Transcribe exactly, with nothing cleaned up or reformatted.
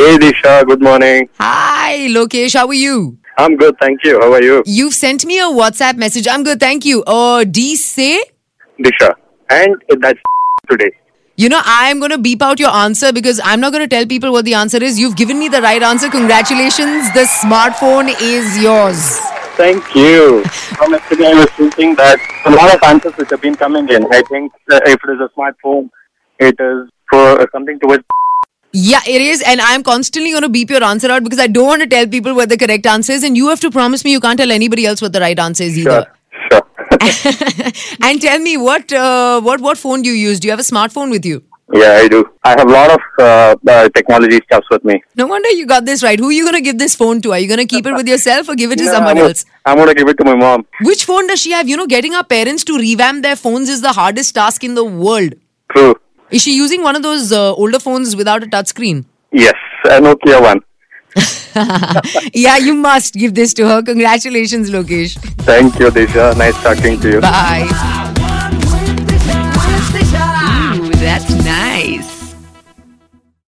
Hey Disha, good morning. Hi, Lokesh. How are you? I'm good, thank you. How are you? You've sent me a WhatsApp message. I'm good, thank you. Uh, D say? Disha. And that's today. You know, I'm going to beep out your answer because I'm not going to tell people what the answer is. You've given me the right answer. Congratulations. The smartphone is yours. Thank you. From yesterday I was thinking that a lot of answers which have been coming in. I think uh, if it is a smartphone, it is for uh, something towards... Yeah, it is. And I'm constantly going to beep your answer out because I don't want to tell people what the correct answer is. And you have to promise me you can't tell anybody else what the right answer is either. Sure, sure. And tell me, what, uh, what, what phone do you use? Do you have a smartphone with you? Yeah, I do. I have a lot of uh, uh, technology stuffs with me. No wonder you got this right. Who are you going to give this phone to? Are you going to keep it with yourself or give it to No, someone I'm, else? I'm going to give it to my mom. Which phone does she have? You know, getting our parents to revamp their phones is the hardest task in the world. True. Is she using one of those uh, older phones without a touchscreen? Yes, a Nokia one. Yeah, you must give this to her. Congratulations, Lokesh. Thank you, Disha. Nice talking to you. Bye. Ooh, that's nice.